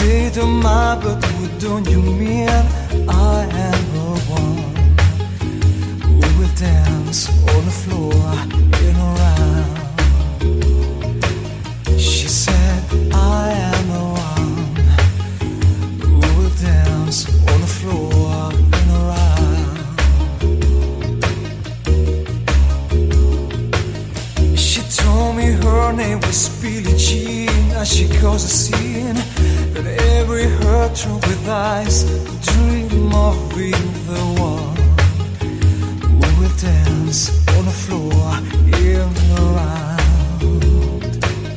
Say to my, but what don't you mean I am the one who will dance on the floor in a round? She said I am the one who will dance on the floor in a round. She told me her name was Billie Jean. Now she caused a scene that every hurt through with eyes dream of being the one who will dance on the floor in the round.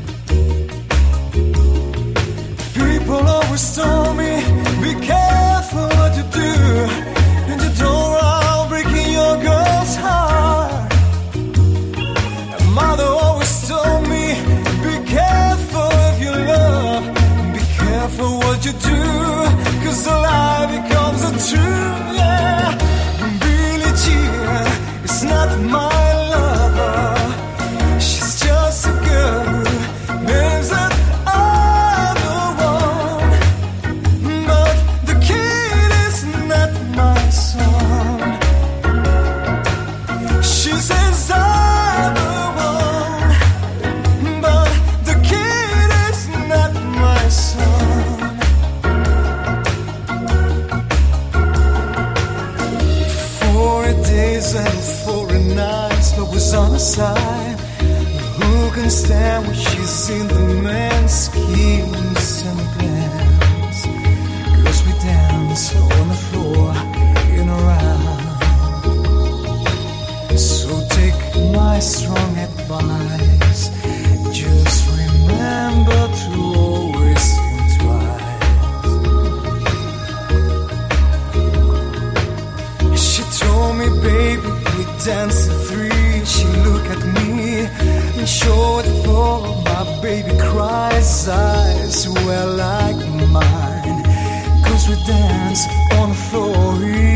People always told me, be careful what you do, and you don't run breaking your girl's heart. And mother always told me, be careful if you love, be careful what you do, 'cause the lie becomes a truth, yeah. Billie Jean is not my lover, she's just a girl who names that I'm the one, but the kid is not my son. She says I'm the one, but the kid is not my son. 40 days and 40 nights, but was on her side. Who can stand when she's in the man's schemes and plans? 'Cause we dance on the floor in a round. So take my strong advice, just remember to always think twice. She told me, baby, we dance at 3. She looked at me and showed for my baby cries. Eyes were like mine, 'cause we dance on the floor.